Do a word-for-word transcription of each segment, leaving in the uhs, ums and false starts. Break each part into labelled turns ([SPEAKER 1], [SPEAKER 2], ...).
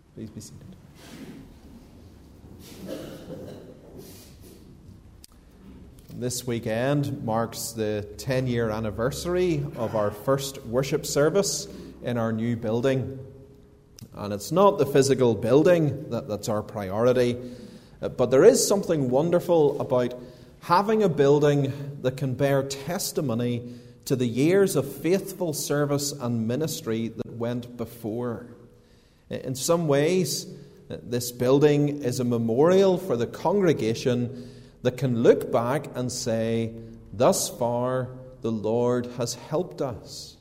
[SPEAKER 1] Please be seated. This weekend marks the ten-year anniversary of our first worship service in our new building. And it's not the physical building that, that's our priority, but there is something wonderful about having a building that can bear testimony to the years of faithful service and ministry that went before. In some ways, this building is a memorial for the congregation that can look back and say, thus far the Lord has helped us.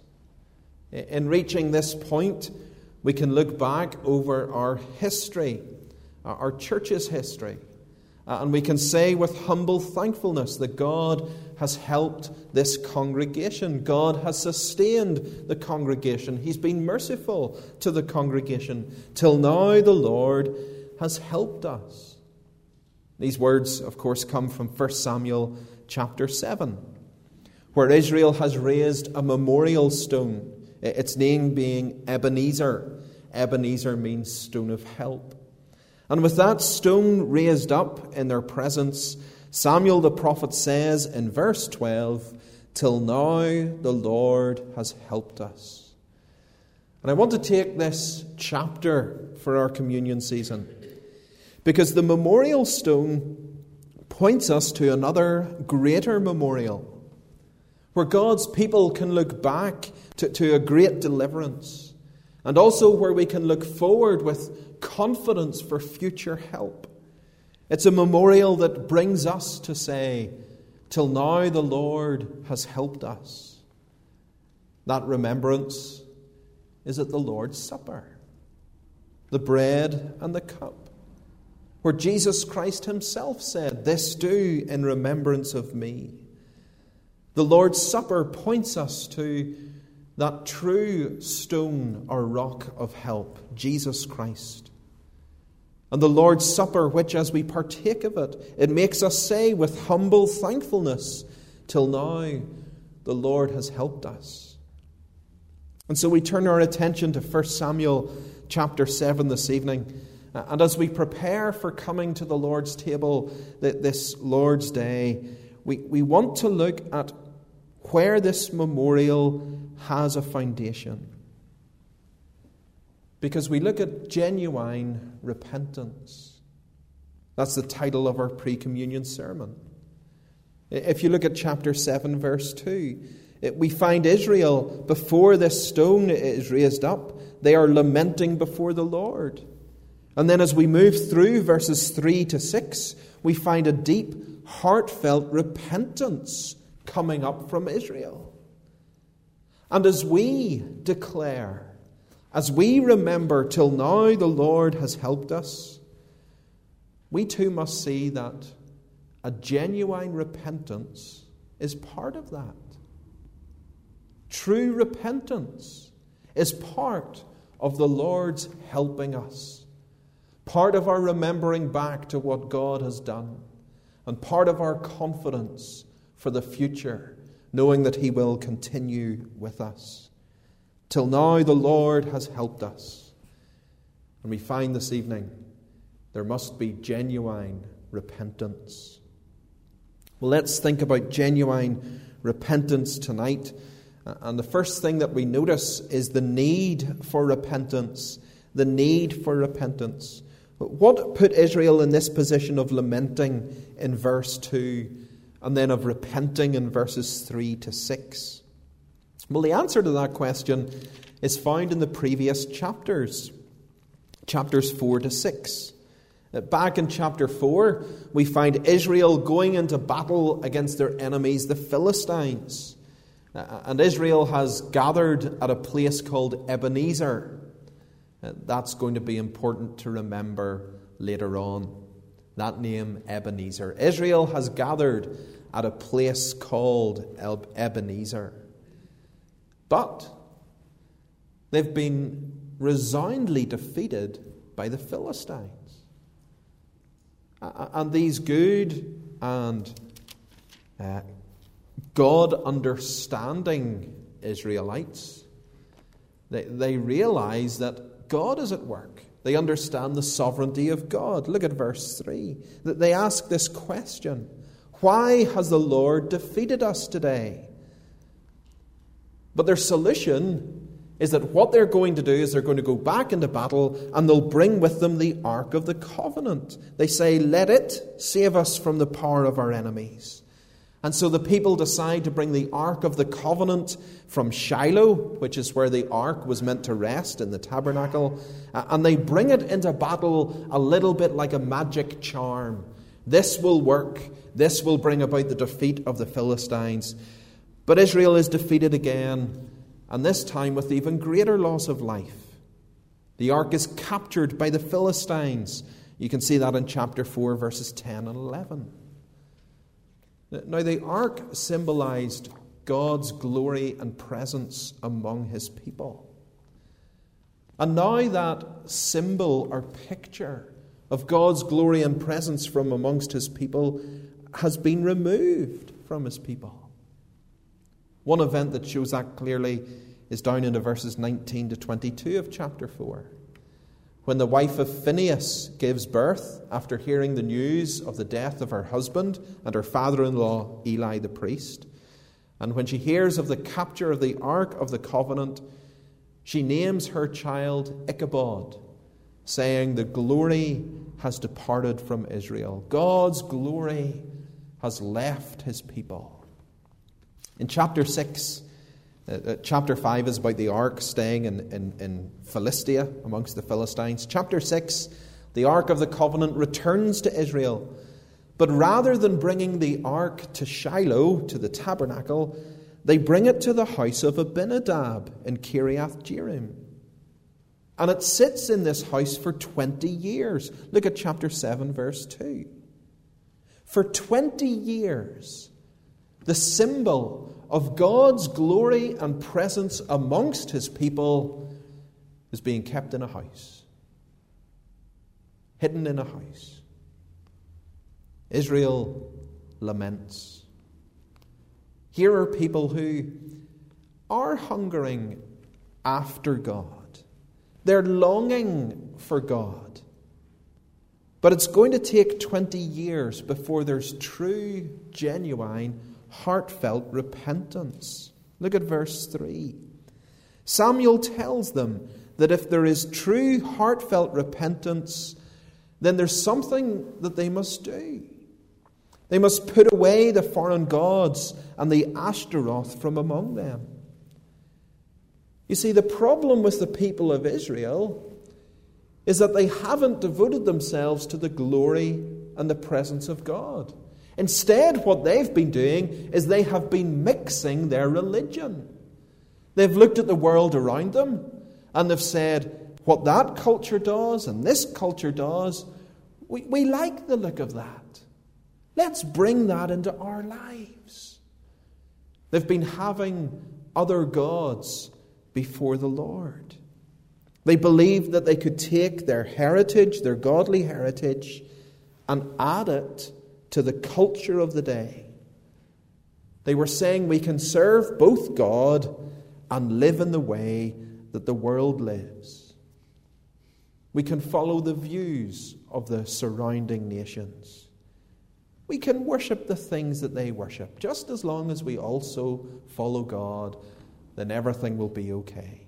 [SPEAKER 1] In reaching this point, we can look back over our history, our church's history, and we can say with humble thankfulness that God has helped this congregation. God has sustained the congregation. He's been merciful to the congregation. Till now the Lord has helped us. These words, of course, come from First Samuel chapter seven, where Israel has raised a memorial stone, its name being Ebenezer. Ebenezer means stone of help. And with that stone raised up in their presence, Samuel the prophet says in verse twelve, till now the Lord has helped us. And I want to take this chapter for our communion season, because the memorial stone points us to another greater memorial, where God's people can look back to, to a great deliverance, and also where we can look forward with confidence for future help. It's a memorial that brings us to say, till now the Lord has helped us. That remembrance is at the Lord's Supper, the bread and the cup, where Jesus Christ himself said, this do in remembrance of me. The Lord's Supper points us to that true stone or rock of help, Jesus Christ. And the Lord's Supper, which as we partake of it, it makes us say with humble thankfulness, till now the Lord has helped us. And so we turn our attention to First Samuel chapter seven this evening. And as we prepare for coming to the Lord's table this Lord's Day, we, we want to look at where this memorial has a foundation. Because we look at genuine repentance. That's the title of our pre-communion sermon. If you look at chapter seven, verse two, it, we find Israel, before this stone is raised up, they are lamenting before the Lord. And then as we move through verses three to six, we find a deep, heartfelt repentance coming up from Israel. And as we declare, as we remember, till now the Lord has helped us, we too must see that a genuine repentance is part of that. True repentance is part of the Lord's helping us, part of our remembering back to what God has done, and part of our confidence for the future, knowing that He will continue with us. Till now the Lord has helped us. And we find this evening there must be genuine repentance. Well, let's think about genuine repentance tonight. And the first thing that we notice is the need for repentance. The need for repentance. What put Israel in this position of lamenting in verse two and then of repenting in verses three to six? Well, the answer to that question is found in the previous chapters, chapters four to six. Back in chapter four, we find Israel going into battle against their enemies, the Philistines. And Israel has gathered at a place called Ebenezer. That's going to be important to remember later on. That name, Ebenezer. Israel has gathered at a place called Ebenezer. But they've been resoundingly defeated by the Philistines. And these good and uh, God-understanding Israelites, they, they realize that God is at work. They understand the sovereignty of God. Look at verse three. They ask this question: why has the Lord defeated us today? But their solution is that what they're going to do is they're going to go back into battle and they'll bring with them the Ark of the Covenant. They say, let it save us from the power of our enemies. And so the people decide to bring the Ark of the Covenant from Shiloh, which is where the Ark was meant to rest in the tabernacle, and they bring it into battle a little bit like a magic charm. This will work. This will bring about the defeat of the Philistines. But Israel is defeated again, and this time with even greater loss of life. The ark is captured by the Philistines. You can see that in chapter four, verses ten and eleven. Now, the ark symbolized God's glory and presence among his people. And now that symbol or picture of God's glory and presence from amongst his people has been removed from his people. One event that shows that clearly is down into verses nineteen to twenty-two of chapter four. When the wife of Phinehas gives birth after hearing the news of the death of her husband and her father-in-law Eli the priest, and when she hears of the capture of the Ark of the Covenant, she names her child Ichabod, saying, the glory has departed from Israel. God's glory has left his people. In chapter six, uh, chapter five is about the ark staying in, in, in Philistia amongst the Philistines. Chapter six, the Ark of the Covenant returns to Israel. But rather than bringing the ark to Shiloh, to the tabernacle, they bring it to the house of Abinadab in Kiriath Jearim. And it sits in this house for twenty years. Look at chapter seven, verse two. For twenty years, the symbol of God's glory and presence amongst his people is being kept in a house. Hidden in a house. Israel laments. Here are people who are hungering after God. They're longing for God. But it's going to take twenty years before there's true, genuine, heartfelt repentance. Look at verse three. Samuel tells them that if there is true, heartfelt repentance, then there's something that they must do. They must put away the foreign gods and the Ashtaroth from among them. You see, the problem with the people of Israel is that they haven't devoted themselves to the glory and the presence of God. Instead, what they've been doing is they have been mixing their religion. They've looked at the world around them and they've said, what that culture does and this culture does, we, we like the look of that. Let's bring that into our lives. They've been having other gods before the Lord. They believed that they could take their heritage, their godly heritage, and add it to the culture of the day. They were saying we can serve both God and live in the way that the world lives. We can follow the views of the surrounding nations. We can worship the things that they worship. Just as long as we also follow God, then everything will be okay.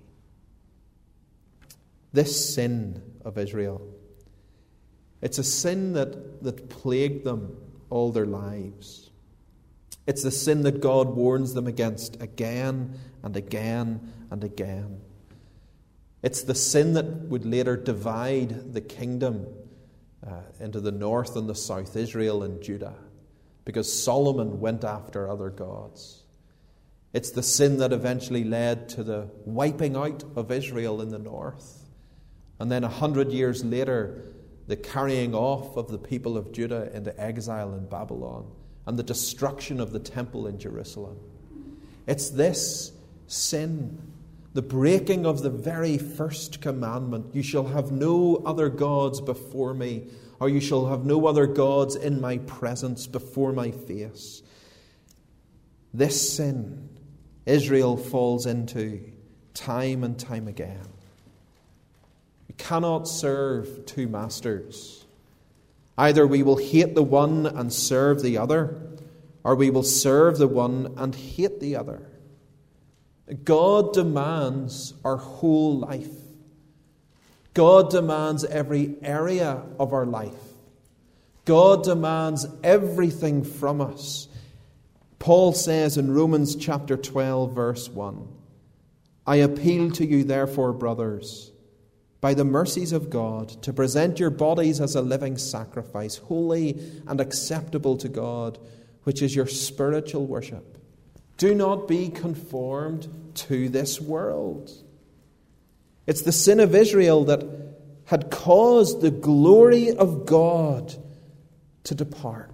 [SPEAKER 1] This sin of Israel, it's a sin that, that plagued them all their lives. It's the sin that God warns them against again and again and again. It's the sin that would later divide the kingdom uh, into the north and the south, Israel and Judah, because Solomon went after other gods. It's the sin that eventually led to the wiping out of Israel in the north. And then a hundred years later, the carrying off of the people of Judah into exile in Babylon and the destruction of the temple in Jerusalem. It's this sin, the breaking of the very first commandment, you shall have no other gods before me, or you shall have no other gods in my presence before my face. This sin Israel falls into time and time again. We cannot serve two masters. Either we will hate the one and serve the other, or we will serve the one and hate the other. God demands our whole life. God demands every area of our life. God demands everything from us. Paul says in Romans chapter twelve, verse one, I appeal to you, therefore, brothers, by the mercies of God, to present your bodies as a living sacrifice, holy and acceptable to God, which is your spiritual worship. Do not be conformed to this world. It's the sin of Israel that had caused the glory of God to depart.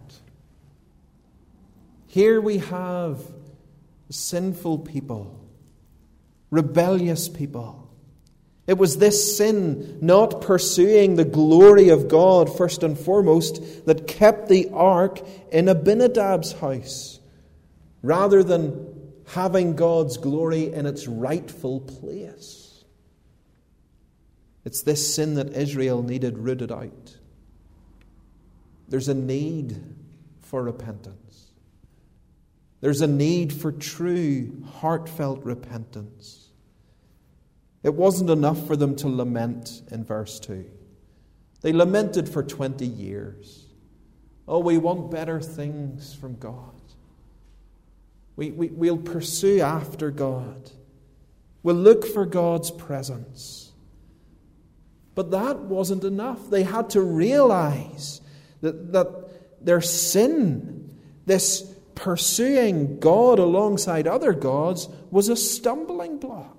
[SPEAKER 1] Here we have sinful people, rebellious people. It was this sin, not pursuing the glory of God first and foremost, that kept the ark in Abinadab's house, rather than having God's glory in its rightful place. It's this sin that Israel needed rooted out. There's a need for repentance. There's a need for true, heartfelt repentance. It wasn't enough for them to lament in verse two. They lamented for twenty years. Oh, we want better things from God. We, we, we'll pursue after God. We'll look for God's presence. But that wasn't enough. They had to realize that, that their sin, this pursuing God alongside other gods, was a stumbling block.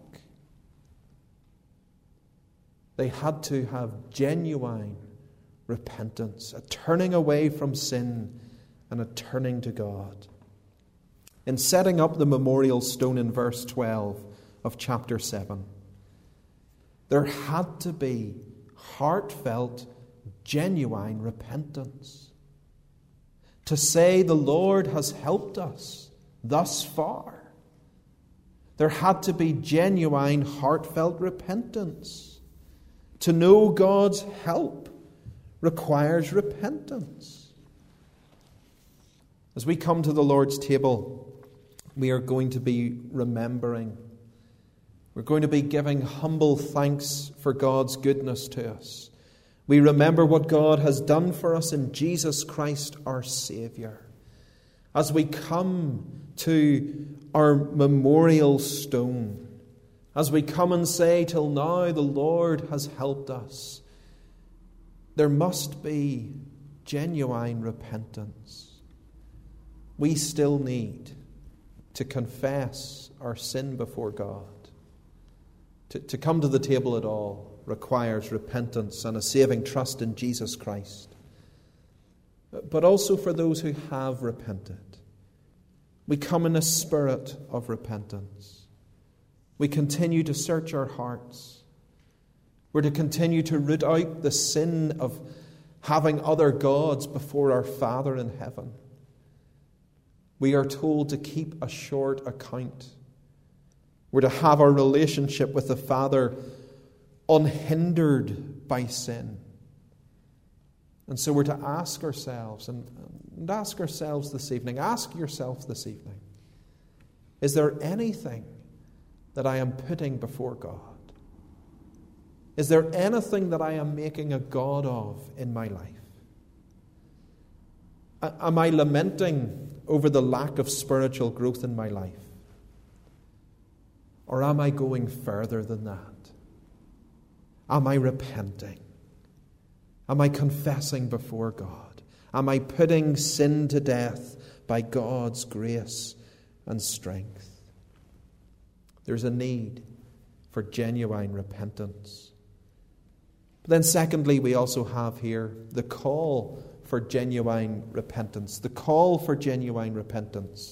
[SPEAKER 1] They had to have genuine repentance, a turning away from sin and a turning to God. In setting up the memorial stone in verse twelve of chapter seven, there had to be heartfelt, genuine repentance. To say the Lord has helped us thus far. There had to be genuine, heartfelt repentance. To know God's help requires repentance. As we come to the Lord's table, we are going to be remembering. We're going to be giving humble thanks for God's goodness to us. We remember what God has done for us in Jesus Christ, our Saviour. As we come to our memorial stone, as we come and say, till now the Lord has helped us, there must be genuine repentance. We still need to confess our sin before God. To, to come to the table at all requires repentance and a saving trust in Jesus Christ. But also for those who have repented, we come in a spirit of repentance. We continue to search our hearts. We're to continue to root out the sin of having other gods before our Father in heaven. We are told to keep a short account. We're to have our relationship with the Father unhindered by sin. And so we're to ask ourselves, and, and ask ourselves this evening, ask yourself this evening, is there anything that I am putting before God? Is there anything that I am making a god of in my life? Am I lamenting over the lack of spiritual growth in my life? Or am I going further than that? Am I repenting? Am I confessing before God? Am I putting sin to death by God's grace and strength? There's a need for genuine repentance. But then secondly, we also have here the call for genuine repentance. The call for genuine repentance.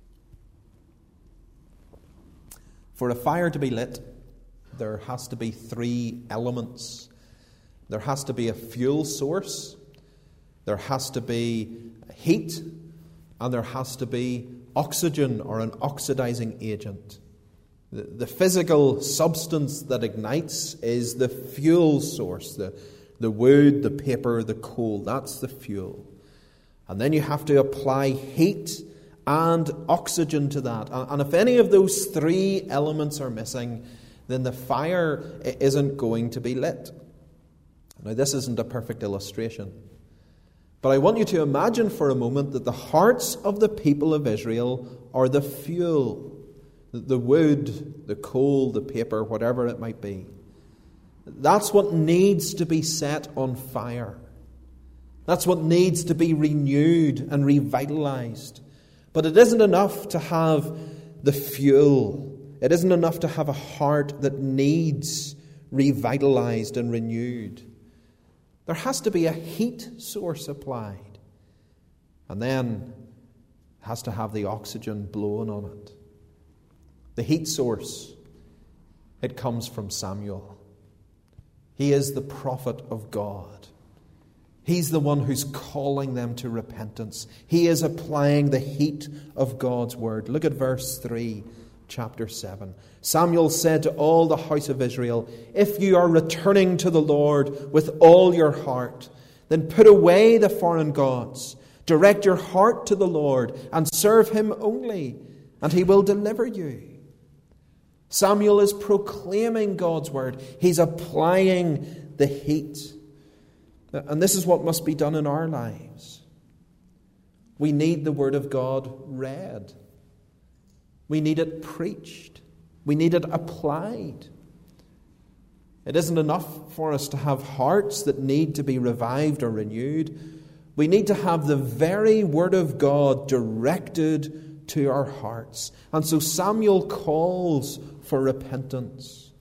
[SPEAKER 1] For a fire to be lit, there has to be three elements. There has to be a fuel source, there has to be heat, and there has to be oxygen or an oxidizing agent. The, the physical substance that ignites is the fuel source, the, the wood, the paper, the coal. That's the fuel. And then you have to apply heat and oxygen to that. And if any of those three elements are missing, then the fire isn't going to be lit. Now, this isn't a perfect illustration, but I want you to imagine for a moment that the hearts of the people of Israel are the fuel, the wood, the coal, the paper, whatever it might be. That's what needs to be set on fire. That's what needs to be renewed and revitalized. But it isn't enough to have the fuel. It isn't enough to have a heart that needs revitalized and renewed. There has to be a heat source applied. And then it has to have the oxygen blown on it. The heat source, it comes from Samuel. He is the prophet of God. He's the one who's calling them to repentance. He is applying the heat of God's word. Look at verse three, chapter seven. Samuel said to all the house of Israel, "If you are returning to the Lord with all your heart, then put away the foreign gods. Direct your heart to the Lord and serve him only, and he will deliver you." Samuel is proclaiming God's word. He's applying the heat. And this is what must be done in our lives. We need the word of God read. We need it preached. We need it applied. It isn't enough for us to have hearts that need to be revived or renewed. We need to have the very word of God directed to our hearts. And so Samuel calls for repentance.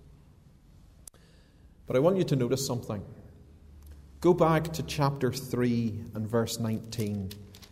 [SPEAKER 1] But I want you to notice something. Go back to chapter three and verse nineteen.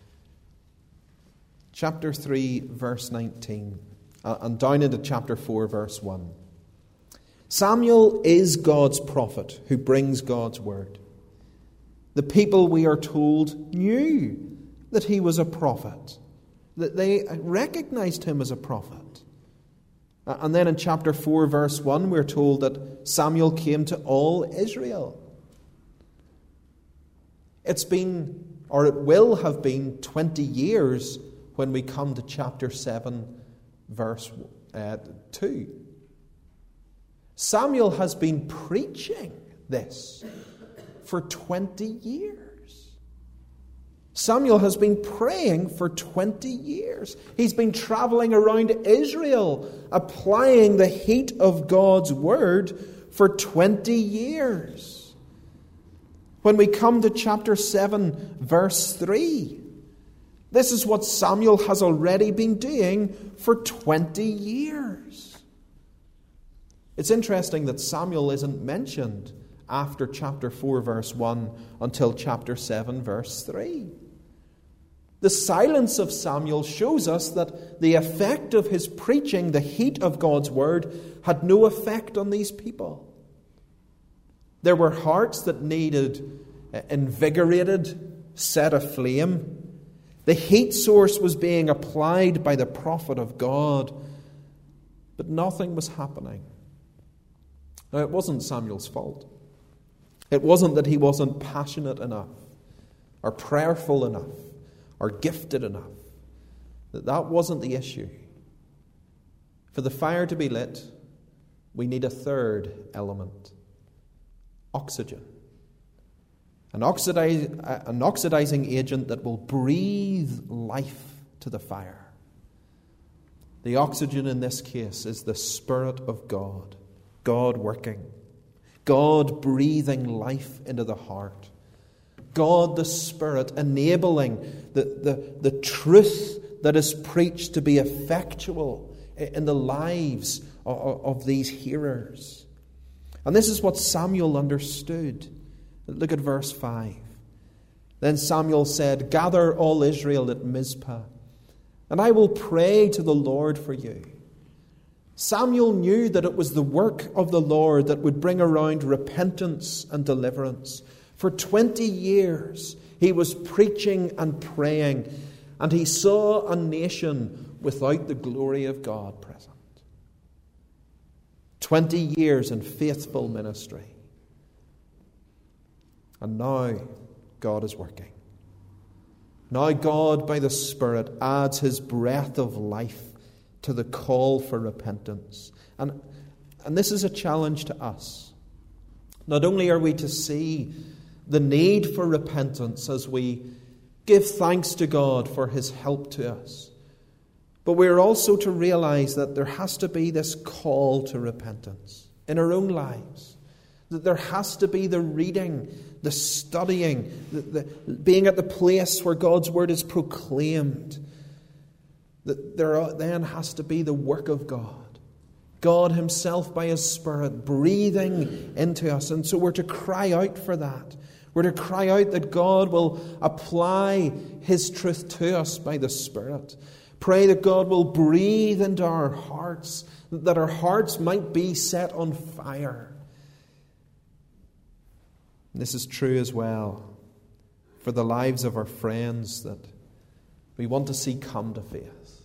[SPEAKER 1] Chapter three, verse nineteen. And down into chapter four, verse one. Samuel is God's prophet who brings God's word. The people, we are told, knew that he was a prophet, that they recognized him as a prophet. And then in chapter four, verse one, we're told that Samuel came to all Israel. It's been, or it will have been, twenty years when we come to chapter seven, verse uh, two. Samuel has been preaching this for twenty years. Samuel has been praying for twenty years. He's been traveling around Israel, applying the heat of God's word for twenty years. When we come to chapter seven, verse three, this is what Samuel has already been doing for twenty years. It's interesting that Samuel isn't mentioned after chapter four, verse one, until chapter seven, verse three. The silence of Samuel shows us that the effect of his preaching, the heat of God's word, had no effect on these people. There were hearts that needed invigorated, set aflame. The heat source was being applied by the prophet of God, but nothing was happening. Now, it wasn't Samuel's fault. It wasn't that he wasn't passionate enough, or prayerful enough, or gifted enough. That that wasn't the issue. For the fire to be lit, we need a third element: oxygen. An, oxidize, an oxidizing agent that will breathe life to the fire. The oxygen in this case is the Spirit of God. God working. God breathing life into the heart. God the Spirit enabling the, the, the truth that is preached to be effectual in the lives of, of these hearers. And this is what Samuel understood. Look at verse five. Then Samuel said, "Gather all Israel at Mizpah, and I will pray to the Lord for you." Samuel knew that it was the work of the Lord that would bring around repentance and deliverance. For twenty years he was preaching and praying, and he saw a nation without the glory of God present. Twenty years in faithful ministry. And now God is working. Now God, by the Spirit, adds his breath of life to the call for repentance. And, and this is a challenge to us. Not only are we to see the need for repentance as we give thanks to God for his help to us, but we are also to realize that there has to be this call to repentance in our own lives. That there has to be the reading, the studying, the, the, being at the place where God's word is proclaimed. That there then has to be the work of God. God himself by his Spirit breathing into us. And so we're to cry out for that. We're to cry out that God will apply his truth to us by the Spirit. Pray that God will breathe into our hearts, that our hearts might be set on fire. And this is true as well for the lives of our friends that we want to see come to faith.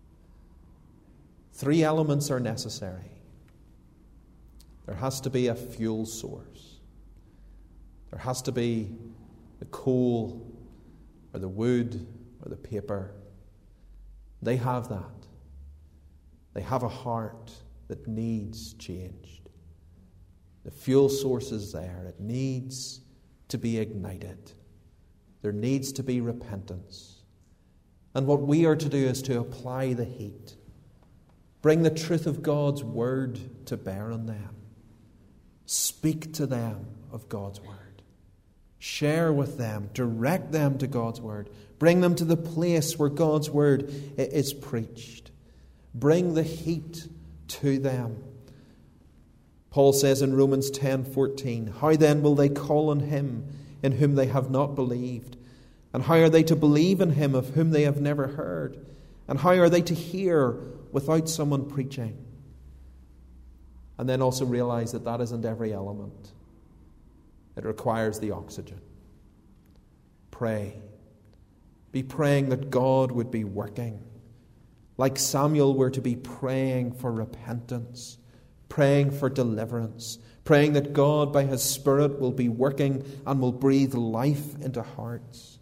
[SPEAKER 1] Three elements are necessary. There has to be a fuel source. There has to be the coal or the wood or the paper. They have that. They have a heart that needs changed. The fuel source is there. It needs to be ignited. There needs to be repentance. And what we are to do is to apply the heat. Bring the truth of God's word to bear on them. Speak to them of God's word. Share with them. Direct them to God's word. Bring them to the place where God's word is preached. Bring the heat to them. Paul says in Romans ten fourteen, "How then will they call on him in whom they have not believed? And how are they to believe in him of whom they have never heard? And how are they to hear without someone preaching?" And then also realize that that isn't every element. It requires the oxygen. Pray. Be praying that God would be working. Like Samuel, we're to be praying for repentance, praying for deliverance, praying that God by his Spirit will be working and will breathe life into hearts.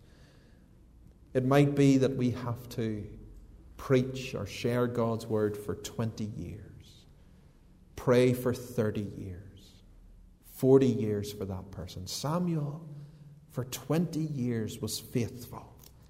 [SPEAKER 1] It might be that we have to preach or share God's word for twenty years. Pray for thirty years, forty years for that person. Samuel, for twenty years, was faithful.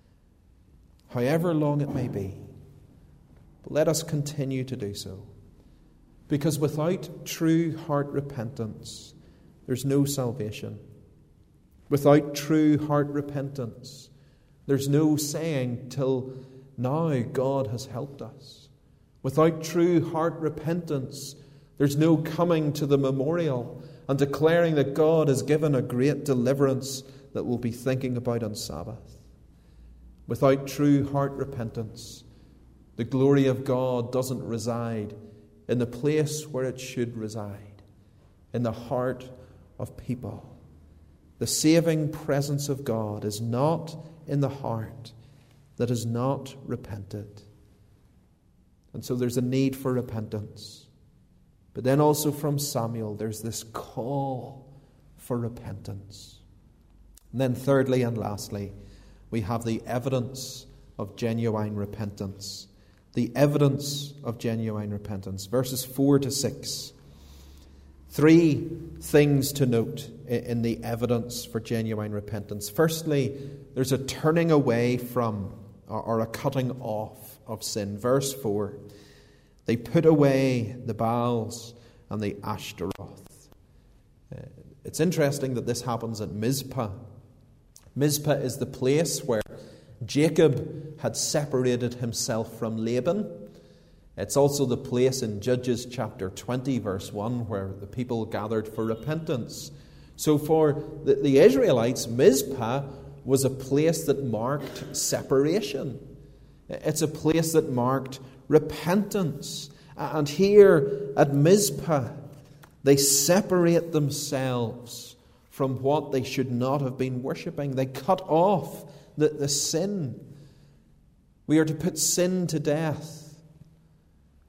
[SPEAKER 1] However long it may be, but let us continue to do so. Because without true heart repentance, there's no salvation. Without true heart repentance, there's no saying, "Till now God has helped us." Without true heart repentance, there's no coming to the memorial and declaring that God has given a great deliverance that we'll be thinking about on Sabbath. Without true heart repentance, the glory of God doesn't reside in the place where it should reside, in the heart of people. The saving presence of God is not in the heart that is not repented. And so there's a need for repentance. But then also from Samuel, there's this call for repentance. And then thirdly and lastly, we have the evidence of genuine repentance. The evidence of genuine repentance. Verses four to six. Three things to note in the evidence for genuine repentance. Firstly, there's a turning away from or a cutting off of sin. Verse four. They put away the Baals and the Ashtaroth. It's interesting that this happens at Mizpah. Mizpah is the place where Jacob had separated himself from Laban. It's also the place in Judges chapter twenty, verse one, where the people gathered for repentance. So for the, the Israelites, Mizpah was a place that marked separation. It's a place that marked repentance. And here at Mizpah, they separate themselves from what they should not have been worshipping. They cut off the, the sin. We are to put sin to death.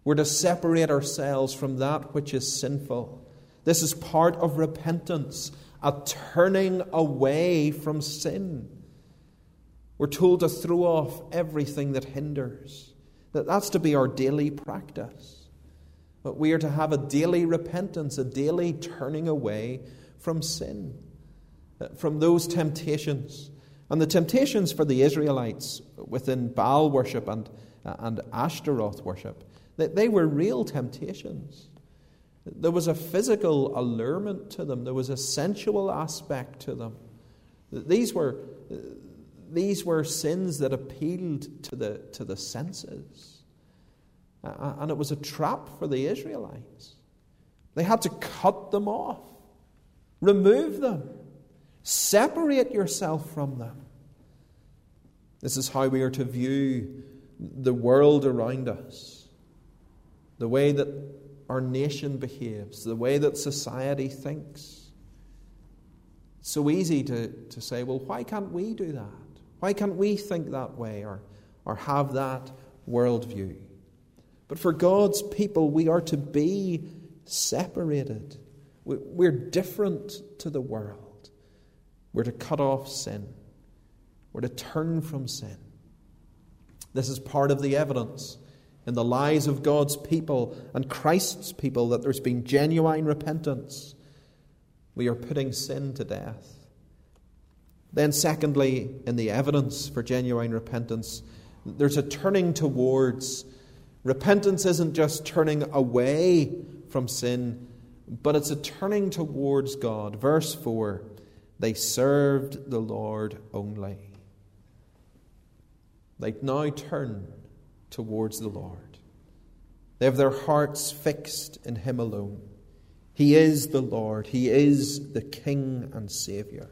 [SPEAKER 1] We're to separate ourselves from that which is sinful. This is part of repentance, a turning away from sin. We're told to throw off everything that hinders. That that's to be our daily practice. But we are to have a daily repentance, a daily turning away from sin, from those temptations. And the temptations for the Israelites within Baal worship and, and Ashtaroth worship, they, they were real temptations. There was a physical allurement to them. There was a sensual aspect to them. These were, these were sins that appealed to the, to the senses. And it was a trap for the Israelites. They had to cut them off, remove them, separate yourself from them. This is how we are to view the world around us, the way that our nation behaves, the way that society thinks. It's so easy to, to say, well, why can't we do that? Why can't we think that way or, or have that worldview? But for God's people, we are to be separated. We're different to the world. We're to cut off sin. We're to turn from sin. This is part of the evidence in the lives of God's people and Christ's people that there's been genuine repentance. We are putting sin to death. Then secondly, in the evidence for genuine repentance, there's a turning towards. Repentance isn't just turning away from sin, but it's a turning towards God. Verse four, they served the Lord only. They now turn towards the Lord. They have their hearts fixed in Him alone. He is the Lord. He is the King and Saviour.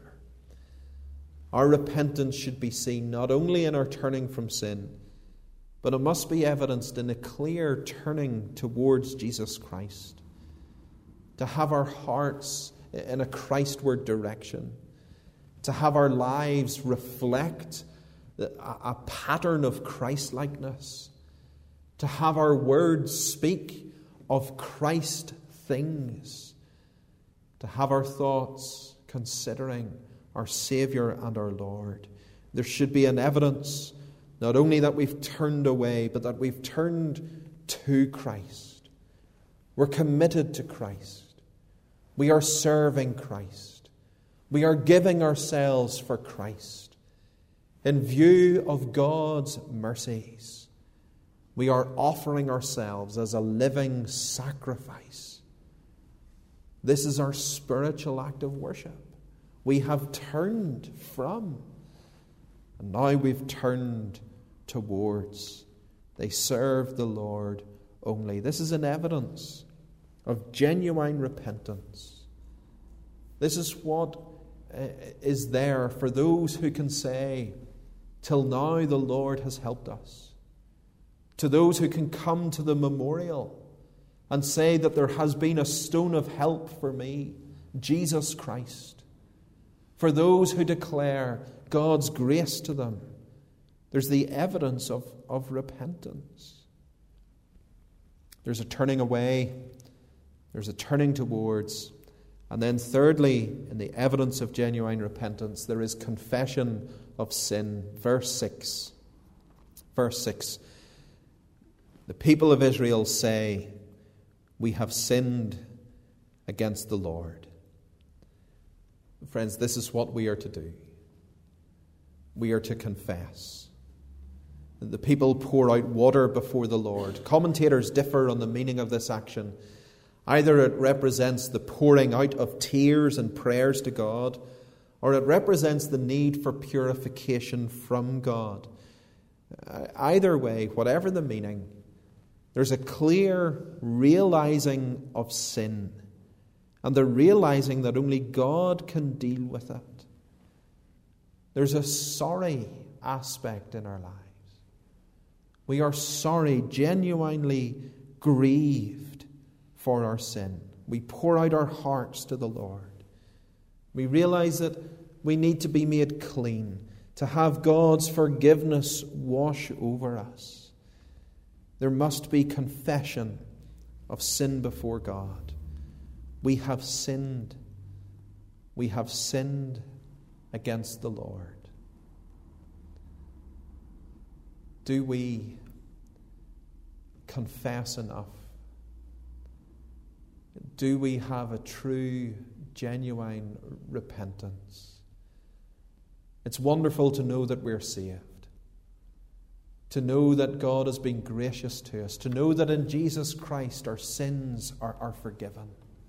[SPEAKER 1] Our repentance should be seen not only in our turning from sin, but it must be evidenced in a clear turning towards Jesus Christ. To have our hearts in a Christward direction. To have our lives reflect a pattern of Christ-likeness. To have our words speak of Christ things. To have our thoughts considering our Saviour and our Lord. There should be an evidence not only that we've turned away, but that we've turned to Christ. We're committed to Christ. We are serving Christ. We are giving ourselves for Christ. In view of God's mercies, we are offering ourselves as a living sacrifice. This is our spiritual act of worship. We have turned from, and now we've turned towards. They serve the Lord only. This is an evidence of genuine repentance. This is what is there for those who can say, till now the Lord has helped us. To those who can come to the memorial and say that there has been a stone of help for me, Jesus Christ. For those who declare God's grace to them, there's the evidence of, of repentance. There's a turning away, there's a turning towards, and then thirdly, in the evidence of genuine repentance, there is confession of sin. Verse six. Verse six. The people of Israel say, we have sinned against the Lord. Friends, this is what we are to do. We are to confess. The people pour out water before the Lord. Commentators differ on the meaning of this action. Either it represents the pouring out of tears and prayers to God, or it represents the need for purification from God. Either way, whatever the meaning, there's a clear realizing of sin and the realizing that only God can deal with it. There's a sorry aspect in our lives. We are sorry, genuinely grieved for our sin. We pour out our hearts to the Lord. We realize that we need to be made clean, to have God's forgiveness wash over us. There must be confession of sin before God. We have sinned. We have sinned against the Lord. Do we confess enough? Do we have a true, genuine repentance? It's wonderful to know that we're saved, to know that God has been gracious to us, to know that in Jesus Christ our sins are, are forgiven.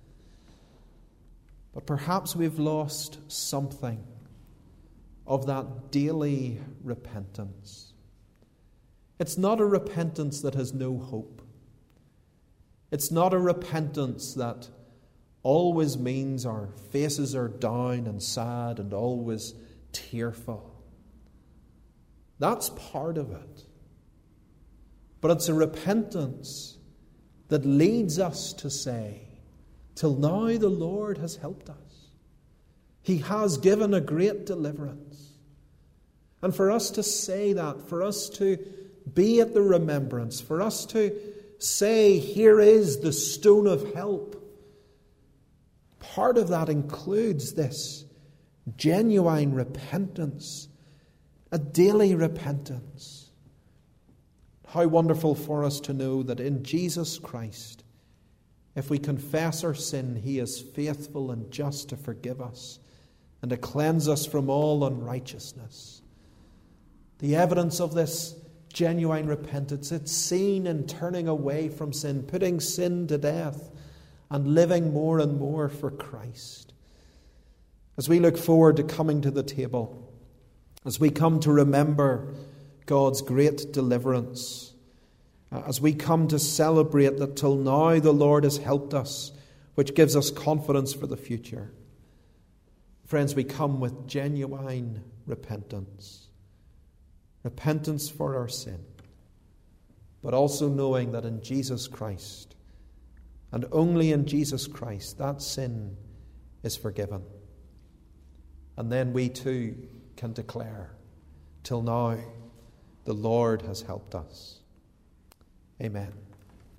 [SPEAKER 1] But perhaps we've lost something of that daily repentance. It's not a repentance that has no hope. It's not a repentance that always means our faces are down and sad and always tearful. That's part of it. But it's a repentance that leads us to say, till now the Lord has helped us. He has given a great deliverance. And for us to say that, for us to be at the remembrance, for us to say, here is the stone of help, part of that includes this genuine repentance, a daily repentance. How wonderful for us to know that in Jesus Christ, if we confess our sin, He is faithful and just to forgive us and to cleanse us from all unrighteousness. The evidence of this genuine repentance, it's seen in turning away from sin, putting sin to death, and living more and more for Christ. As we look forward to coming to the table, as we come to remember God's great deliverance, as we come to celebrate that till now the Lord has helped us, which gives us confidence for the future. Friends, we come with genuine repentance. Repentance for our sin, but also knowing that in Jesus Christ, and only in Jesus Christ, that sin is forgiven. And then we too can declare, till now the Lord has helped us. Amen.